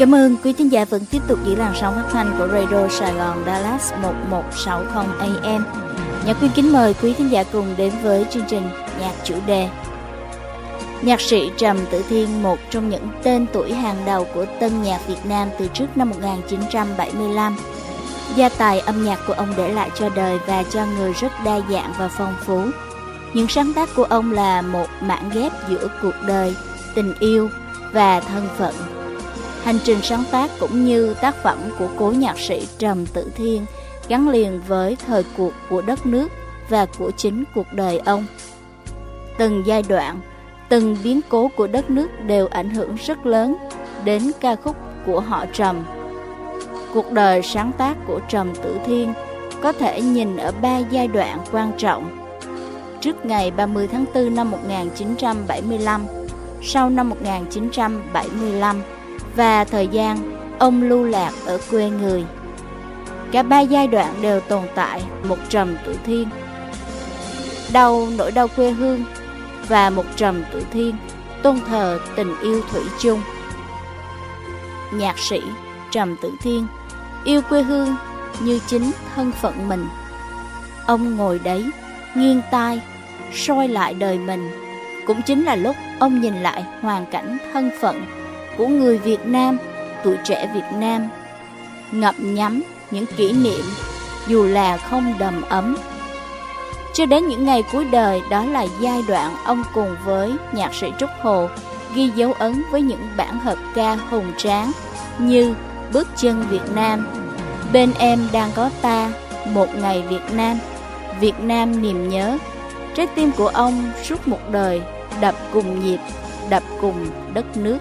Cảm ơn quý thính giả vẫn tiếp tục giữ làn sóng phát thanh của Radio Sài Gòn Dallas 1160 AM. Nhạc Quyên kính mời quý thính giả cùng đến với chương trình nhạc chủ đề. Nhạc sĩ Trầm Tử Thiên, một trong những tên tuổi hàng đầu của tân nhạc Việt Nam từ trước năm 1975. Gia tài âm nhạc của ông để lại cho đời và cho người rất đa dạng và phong phú. Những sáng tác của ông là một mảng ghép giữa cuộc đời, tình yêu và thân phận. Hành trình sáng tác cũng như tác phẩm của cố nhạc sĩ Trầm Tử Thiên gắn liền với thời cuộc của đất nước và của chính cuộc đời ông. Từng giai đoạn, từng biến cố của đất nước đều ảnh hưởng rất lớn đến ca khúc của họ Trầm. Cuộc đời sáng tác của Trầm Tử Thiên có thể nhìn ở 3 giai đoạn quan trọng. Trước ngày 30 tháng 4 năm 1975, sau năm 1975 và thời gian ông lưu lạc ở quê người. Cả 3 giai đoạn đều tồn tại một Trầm Tử Thiên. Nỗi đau quê hương và một Trầm Tử Thiên tôn thờ tình yêu thủy chung. Nhạc sĩ Trầm Tử Thiên yêu quê hương như chính thân phận mình. Ông ngồi đấy, nghiêng tai, soi lại đời mình. Cũng chính là lúc ông nhìn lại hoàn cảnh thân phận của người Việt Nam, tuổi trẻ Việt Nam, ngậm nhắm những kỷ niệm dù là không đầm ấm. Cho đến những ngày cuối đời, đó là giai đoạn ông cùng với nhạc sĩ Trúc Hồ ghi dấu ấn với những bản hợp ca hùng tráng như Bước chân Việt Nam, Bên em đang có ta, Một ngày Việt Nam niềm nhớ. Trái tim của ông suốt một đời đập cùng nhịp, đập cùng đất nước.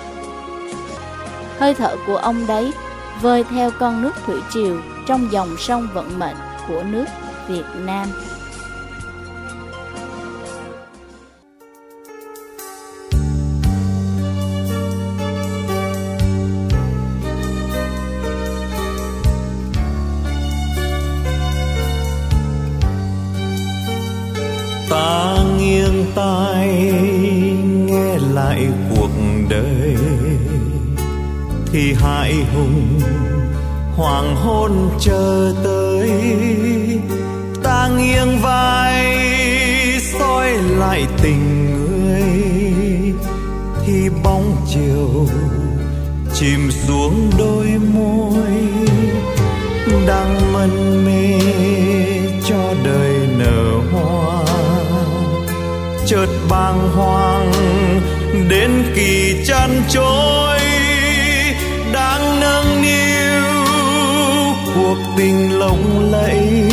Hơi thở của ông đấy vơi theo con nước thủy triều trong dòng sông vận mệnh của nước Việt Nam. Ta nghiêng tai nghe lại cuộc đời thì hãi hùng hoàng hôn chờ tới. Ta nghiêng vai soi lại tình người thì bóng chiều chìm xuống đôi môi đang mân mê cho đời nở hoa. Chợt bàng hoàng đến kỳ chăn trôi đang nâng niu cuộc tình lộng lẫy,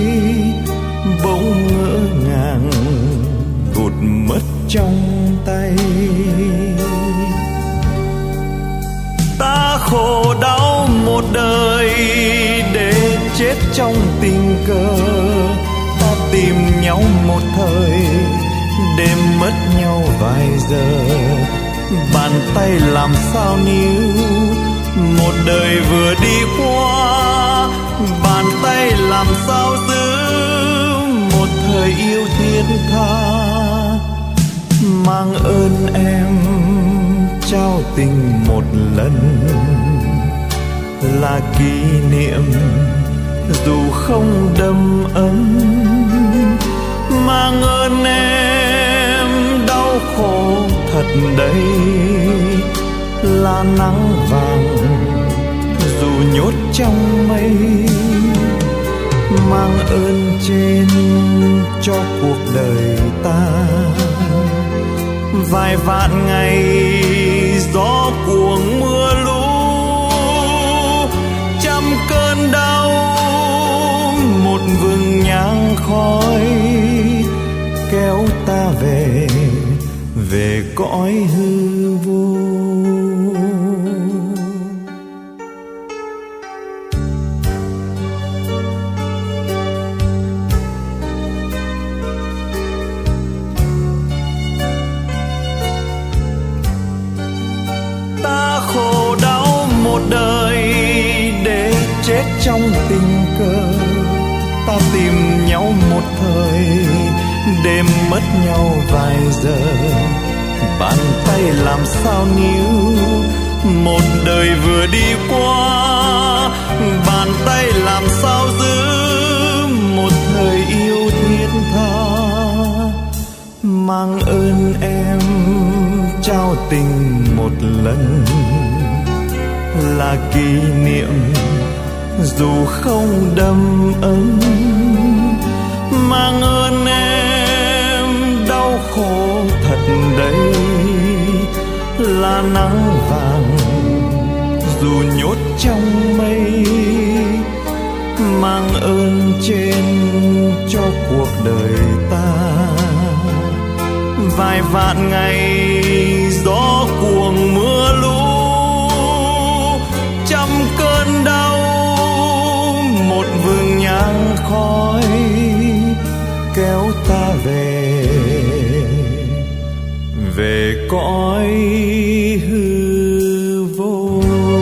bỗng ngỡ ngàng vụt mất trong tay. Ta khổ đau một đời để chết trong tình cờ. Ta tìm nhau một thời đêm mất nhau vài giờ. Bàn tay làm sao níu một đời vừa đi qua. Bàn tay làm sao giữ một thời yêu thiết tha. Mang ơn em trao tình một lần là kỷ niệm dù không đầm ấm. Mang ơn em đau khổ thật đấy là nắng vàng dù nhốt trong mây. Mang ơn trên cho cuộc đời ta vài vạn ngày gió cuồng mưa lũ. Trăm cơn đau một vầng nhang khói kéo ta về cõi hư vô. Ta khổ đau một đời để chết trong tình cờ. Ta tìm nhau một thời đêm mất nhau vài giờ. Bàn tay làm sao níu một đời vừa đi qua, bàn tay làm sao giữ một thời yêu thiết tha. Mang ơn em trao tình một lần, là kỷ niệm dù không đầm ấm. Mang ơn em đau khổ thật đấy, là nắng vàng dù nhốt trong mây. Mang ơn trên cho cuộc đời ta, vài vạn ngày gió cuồng mưa lũ, trăm cơn đau một vườn nhang khói kéo ta về cõi hư vô.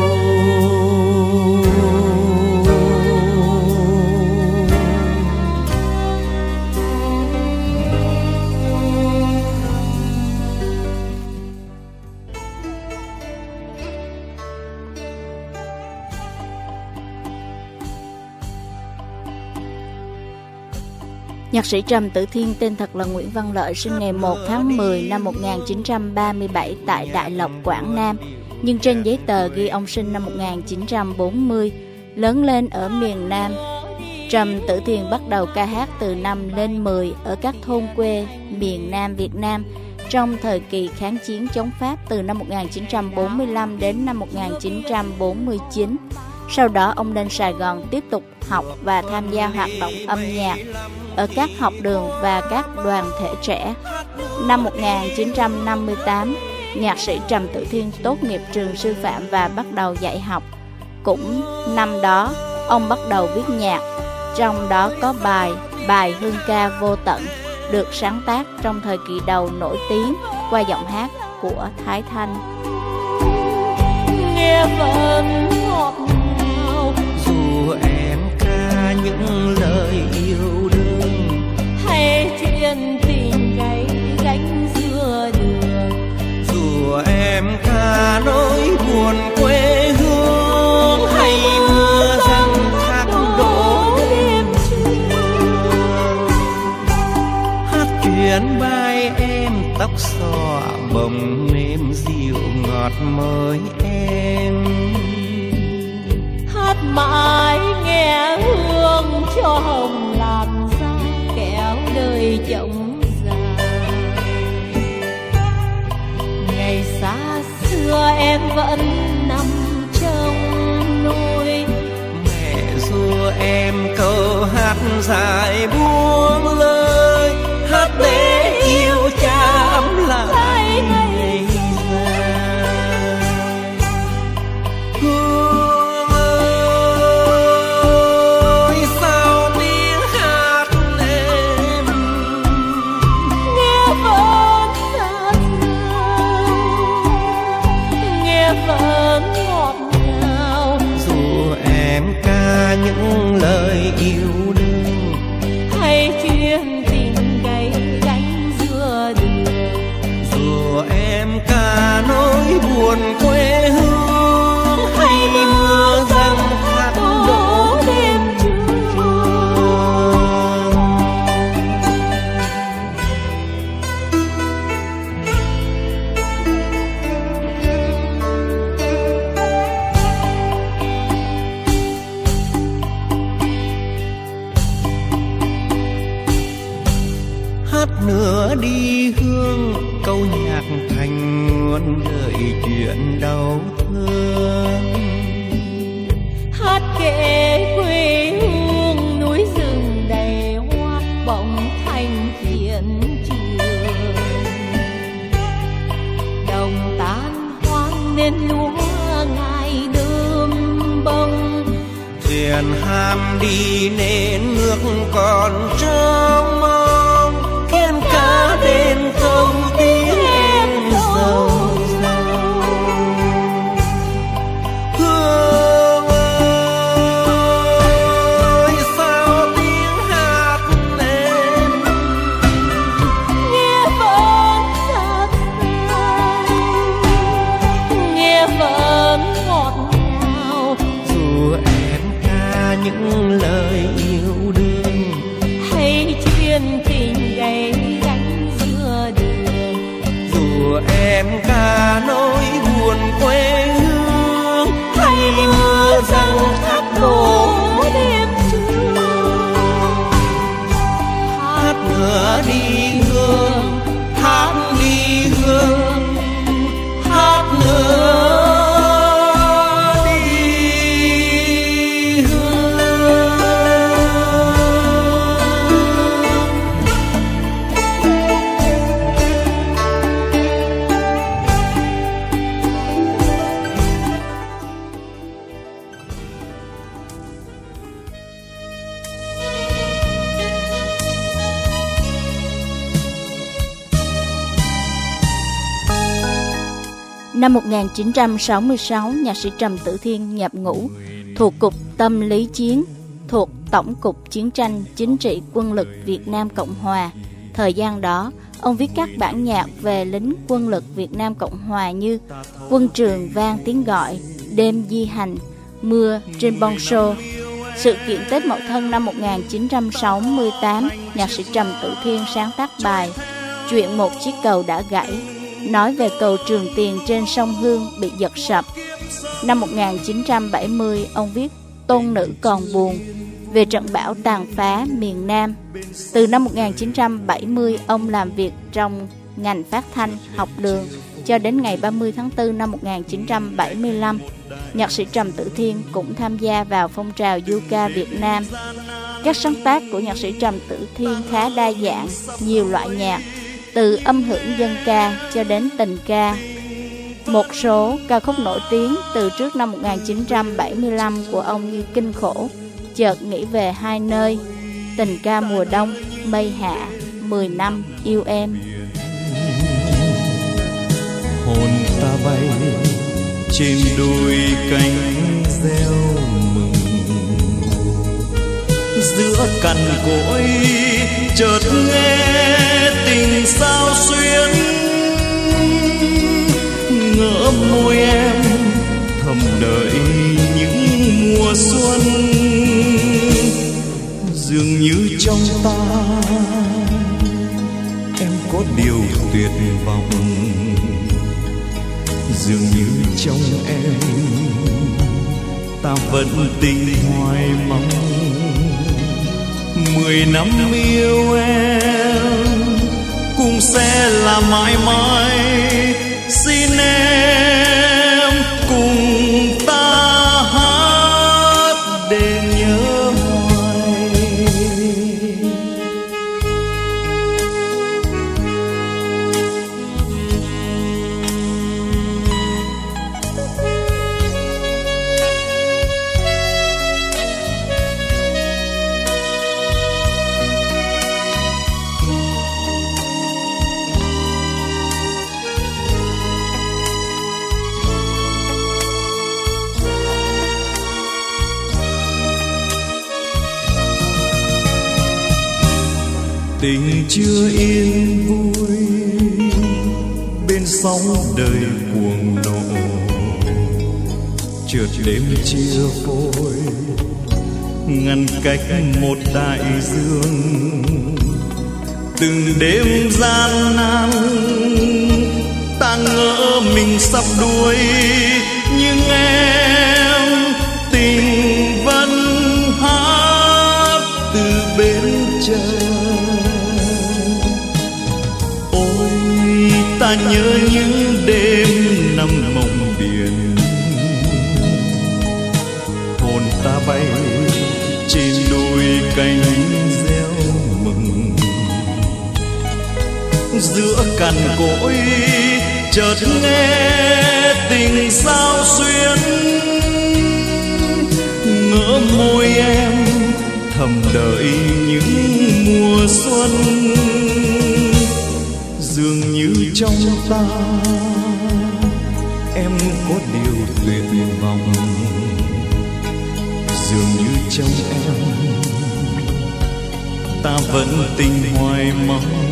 Nhạc sĩ Trầm Tử Thiên, tên thật là Nguyễn Văn Lợi, sinh ngày 1 tháng 10 năm 1937 tại Đại Lộc, Quảng Nam. Nhưng trên giấy tờ ghi ông sinh năm 1940, lớn lên ở miền Nam. Trầm Tử Thiên bắt đầu ca hát từ năm lên 10 ở các thôn quê miền Nam Việt Nam trong thời kỳ kháng chiến chống Pháp từ năm 1945 đến năm 1949. Sau đó ông lên Sài Gòn tiếp tục học và tham gia hoạt động âm nhạc ở các học đường và các đoàn thể trẻ. Năm 1958, nhạc sĩ Trầm Tử Thiên tốt nghiệp trường sư phạm và bắt đầu dạy học. Cũng năm đó, ông bắt đầu viết nhạc, trong đó có bài Hương ca vô tận, được sáng tác trong thời kỳ đầu nổi tiếng qua giọng hát của Thái Thanh. Nghe vẫn ngọt ngào dù em ca những lời yêu đương, hay chuyện tình gay gánh giữa đường. Dù em ca nỗi buồn quê hương, hay mưa răng thác đổ đêm trường. Hát chuyện vai em tóc xõa bồng êm dịu ngọt mới em. Hát mãi nghe hương cho hồng làn da kéo đời chồng dài. Ngày xa xưa em vẫn nằm trong nôi, mẹ ru em câu hát dài buông lời. Hát để yêu cha ấm lại ngày dài. Hương ơi sao tiếng hát em nghe vẫn rất nghe vẫn ngọt ngào. Dù em ca những lời yêu đương, hay chuyện tình gay gánh giữa đường. Dù em ca nỗi buồn quê hương, hay mưa răng thác đổ đêm trường. Hát nữa đi hương, câu nhạc thành nguồn đời chuyện đau thương. Hát kể quê hương núi rừng đầy hoa bóng thành thiên trường. Đồng tan hoang nên lúa ngày đơm bông. Thuyền ham đi nên nước còn trong mong. Khen cá đến câu tiếng em dâu dâu. Hương ơi sao tiếng hát em nghe vẫn rất hay, nghe vẫn duyên tình gay gánh giữa đường. Dù em ca nỗi buồn quê hương Hay mưa răng thác đổ đêm trưa, hát ngựa đi hương, hát đi hương, hát ngựa đi hương. Năm 1966, nhạc sĩ Trầm Tử Thiên nhập ngũ thuộc Cục Tâm lý Chiến, thuộc Tổng cục Chiến tranh Chính trị Quân lực Việt Nam Cộng Hòa. Thời gian đó, ông viết các bản nhạc về lính quân lực Việt Nam Cộng Hòa như Quân trường vang tiếng gọi, Đêm di hành, Mưa trên bon show. Sự kiện Tết Mậu Thân năm 1968, nhạc sĩ Trầm Tử Thiên sáng tác bài Chuyện một chiếc cầu đã gãy, nói về cầu Trường Tiền trên sông Hương bị giật sập. Năm 1970, ông viết Tôn nữ còn buồn, về trận bão tàn phá miền Nam. Từ năm 1970, ông làm việc trong ngành phát thanh, học đường, cho đến ngày 30 tháng 4 năm 1975. Nhạc sĩ Trầm Tử Thiên cũng tham gia vào phong trào du ca Việt Nam. Các sáng tác của nhạc sĩ Trầm Tử Thiên khá đa dạng, nhiều loại nhạc, từ âm hưởng dân ca cho đến tình ca. Một số ca khúc nổi tiếng từ trước năm 1975 của ông như Kinh Khổ, Chợt nghĩ về hai nơi, Tình ca mùa đông, Mây hạ, 10 năm yêu em. Hồn ta bay trên đôi cánh gieo mừng, giữa cằn cỗi chợt nghe tình sao xuyến, ngỡ môi em thầm đợi những mùa xuân. Dường như trong ta em có điều tuyệt vọng, dường như trong em ta vẫn tình hoài mong. 10 năm yêu em cũng sẽ là mãi mãi, xin em cùng ta hát để nhớ hoài. Tình chưa yên vui bên sóng đời cuồng nộ, chợt đêm chia phôi ngăn cách một đại dương. Từng đêm gian nan ta ngỡ mình sắp đuối, nhưng em tình vẫn hát từ bên trời. Ta nhớ những đêm nằm mộng biển, hồn ta bay trên đôi cánh gieo mừng. Giữa cằn cỗi chợt nghe tình sao xuyến, ngỡ môi em thầm đợi những mùa xuân. Dường như trong ta em có điều tuyệt vọng, dường như trong em ta vẫn tình hoài mong.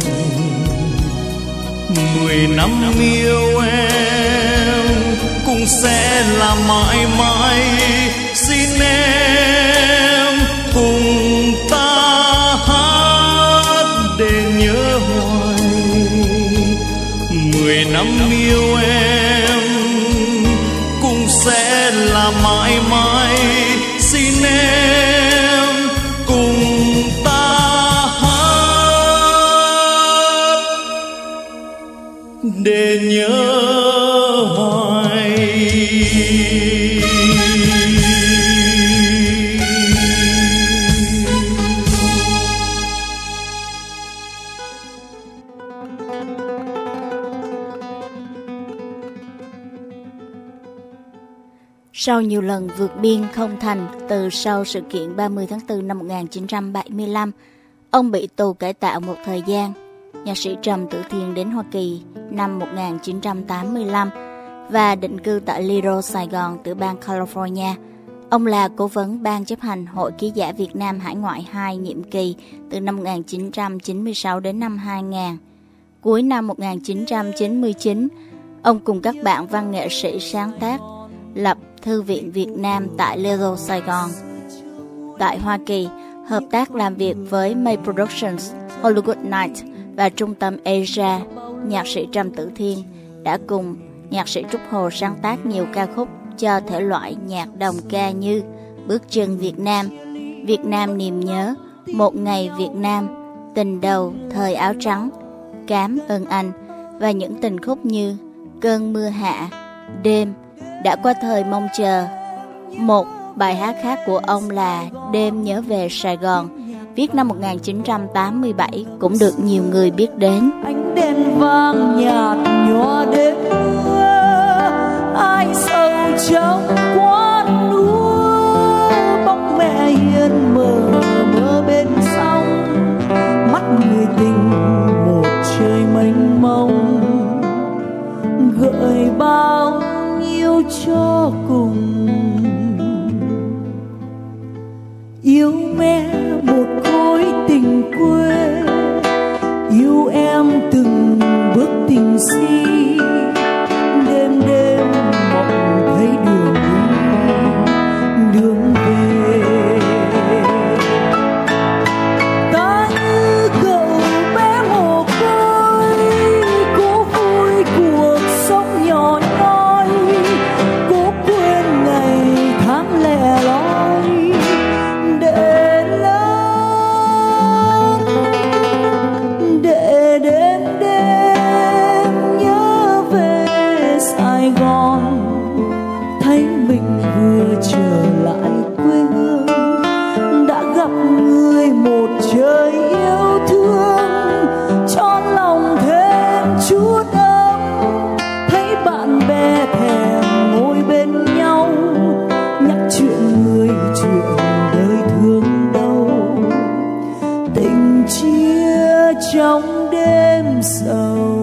10 năm yêu em cũng sẽ là mãi mãi, xin em cùng ta hát năm yêu em cũng sẽ là mãi mãi. Xin em cùng ta hát để nhớ hoài. Sau nhiều lần vượt biên không thành, từ sau sự kiện 30 tháng 4 năm 1975, ông bị tù cải tạo một thời gian. Nhạc sĩ Trầm Tử Thiên đến Hoa Kỳ năm 1985 và định cư tại Lido, Sài Gòn, tiểu bang California. Ông là cố vấn ban chấp hành Hội Ký giả Việt Nam Hải ngoại 2 nhiệm kỳ từ năm 1996 đến năm 2000. Cuối năm 1999, ông cùng các bạn văn nghệ sĩ sáng tác lập Thư viện Việt Nam tại Lido, Sài Gòn. Tại Hoa Kỳ, hợp tác làm việc với May Productions, Hollywood Night và Trung tâm Asia. Nhạc sĩ Trầm Tử Thiên đã cùng nhạc sĩ Trúc Hồ sáng tác nhiều ca khúc cho thể loại nhạc đồng ca như Bước chân Việt Nam, Việt Nam niềm nhớ, Một ngày Việt Nam, Tình đầu thời áo trắng, Cám ơn anh và những tình khúc như Cơn mưa hạ, Đêm, Đã qua thời mong chờ. Một bài hát khác của ông là Đêm nhớ về Sài Gòn, viết năm 1987, cũng được nhiều người biết đến. Ánh đèn vàng nhạt nhòa đêm mưa, ai sầu trong quán núa, bóng mẹ hiền mờ mơ bên sông, mắt người tình một trời mênh mông, gợi bao nhiêu cho cùng. Yêu mẹ một khối tình quê, yêu em từng bước tình si, đêm đêm mộng thấy đường đi, đường về. Ta như cậu bé mồ côi, cố vui cuộc sống nhỏ nhoi, cố quên ngày tháng lẻ loi để lớn, để đến đêm nhớ về Sài Gòn, thấy mình vừa trở lại quê hương, đã gặp người một trời yêu thương, cho lòng thêm chút ấm, thấy bạn bè thèm ngồi bên nhau, nhắc chuyện người chuyện đời thương đau, tình chia trong đêm sầu.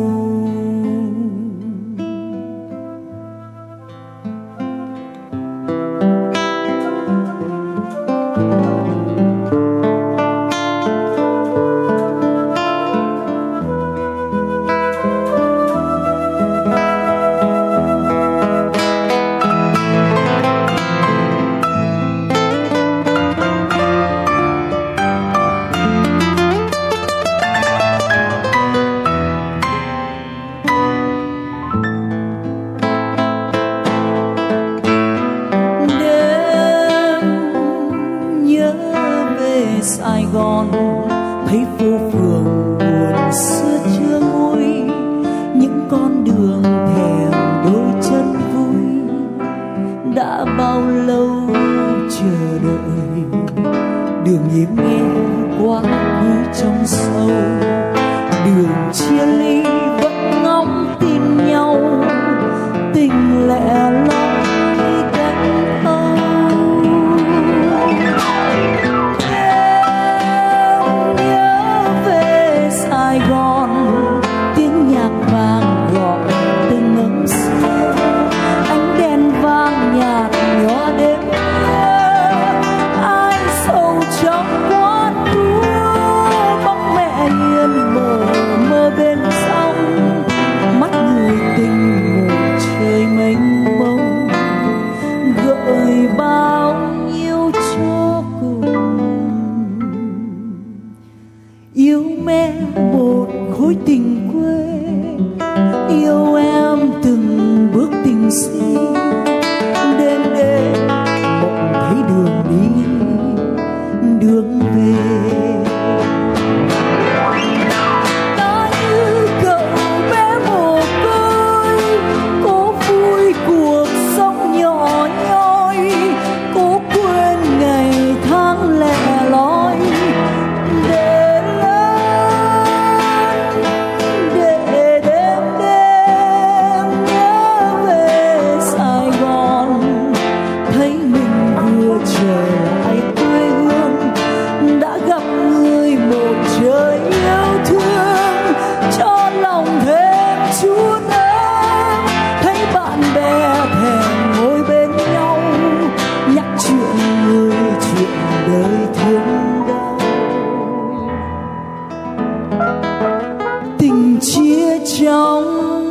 Sài Gòn thấy phố phường buồn xưa chưa nguôi, những con đường thèm đôi chân vui, đã bao lâu chờ đợi đường im nghe quá khứ trong sâu, đường chia ly vẫn ngóng tin nhau, tình lẻ loi cánh âu. Sài Gòn tiếng nhạc vàng gọi từng ngấm xưa, ánh đèn vàng nhạt nhòa đêm mưa, ai sầu trong quán núa, bóng mẹ hiền mờ mơ bên sông, mắt người tình một trời mênh mông, gợi bao nhiêu cho cùng. Yêu mẹ một khối tình quê, yêu em trong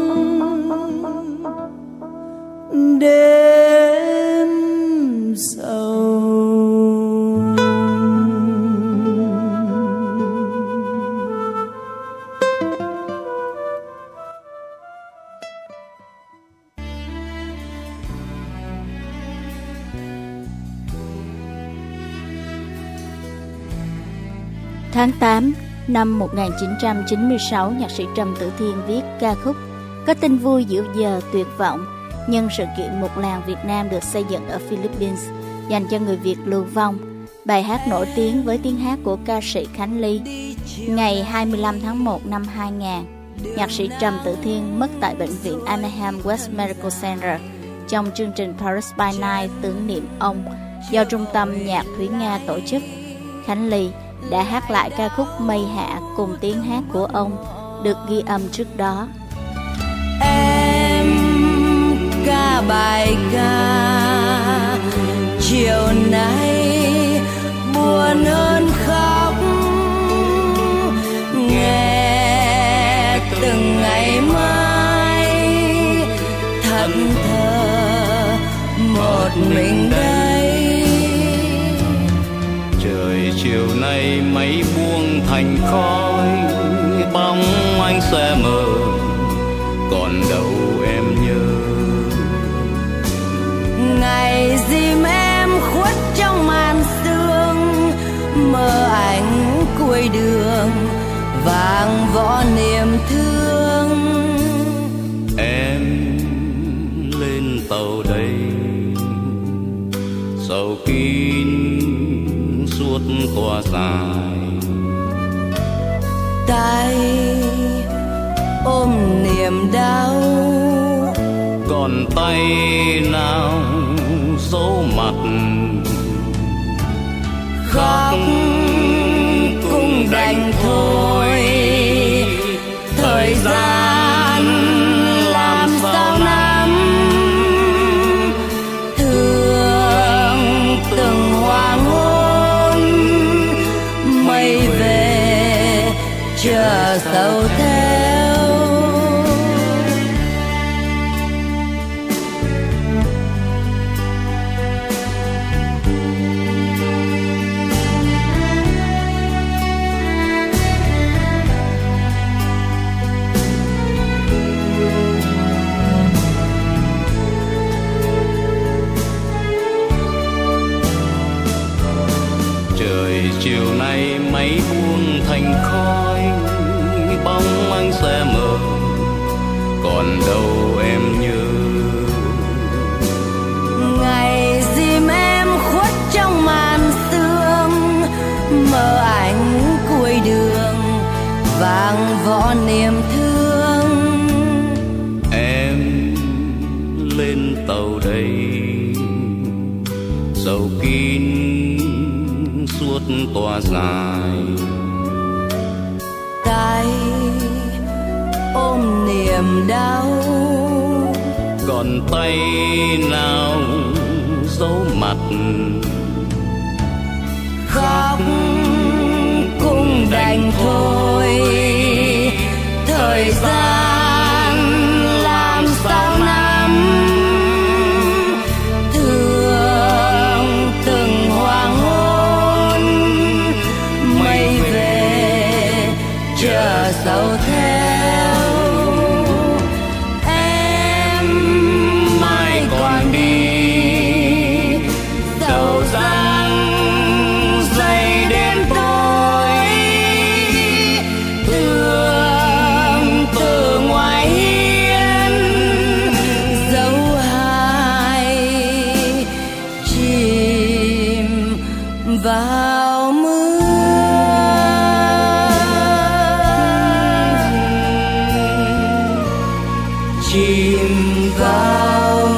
đêm sầu. Tháng 8 năm 1996, nhạc sĩ Trầm Tử Thiên viết ca khúc có tin vui giữa giờ tuyệt vọng nhân sự kiện một làng Việt Nam được xây dựng ở Philippines dành cho người Việt lưu vong. Bài hát nổi tiếng với tiếng hát của ca sĩ Khánh Ly. Ngày 25 tháng 1 năm 2000, nhạc sĩ Trầm Tử Thiên mất tại bệnh viện Anaheim West Medical Center trong chương trình Paris by Night tưởng niệm ông do Trung tâm Nhạc Thúy Nga tổ chức. Khánh Ly đã hát lại ca khúc Mây Hạ cùng tiếng hát của ông được ghi âm trước đó. Em ca bài ca chiều nay buồn hơn khóc, nghe từng ngày mai thẫn thờ một mình đây. Trời chiều nay mây buông thành khói, bóng anh sẽ mờ, còn đâu em nhớ. Ngày dìm em khuất trong màn sương, mơ ảnh cuối đường vàng võ niềm thương. Em lên tàu đây, sầu kín suốt tòa dài, tay ôm niềm đau, còn tay nào dấu mặt. khóc cũng đành thôi, thời gian làm sao nắm, thương từng hoàng hôn, mây về chờ sầu theo. Chiều nay mây buông thành khói, bóng anh sẽ mờ, còn đâu em nhớ. Ngày dìm em khuất trong màn sương, mơ ảnh cuối đường vàng võ niềm thương. Em lên tàu đây, sầu kín suốt tòa dài, tay ôm niềm đau, còn tay nào dấu mặt. khóc cũng đành thôi, thời gian làm sao nắm, thương từng hoàng hôn, mây về chờ sầu theo. Em mai còn đi sầu giăng dày đêm tối, thương từ ngoài hiên dấu hai chìm vào mưa. Chìm vào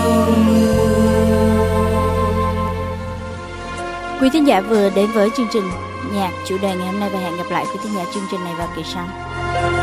Quý thính giả vừa đến với chương trình nhạc chủ đề ngày hôm nay và hẹn gặp lại quý thính giả chương trình này vào kỳ sau.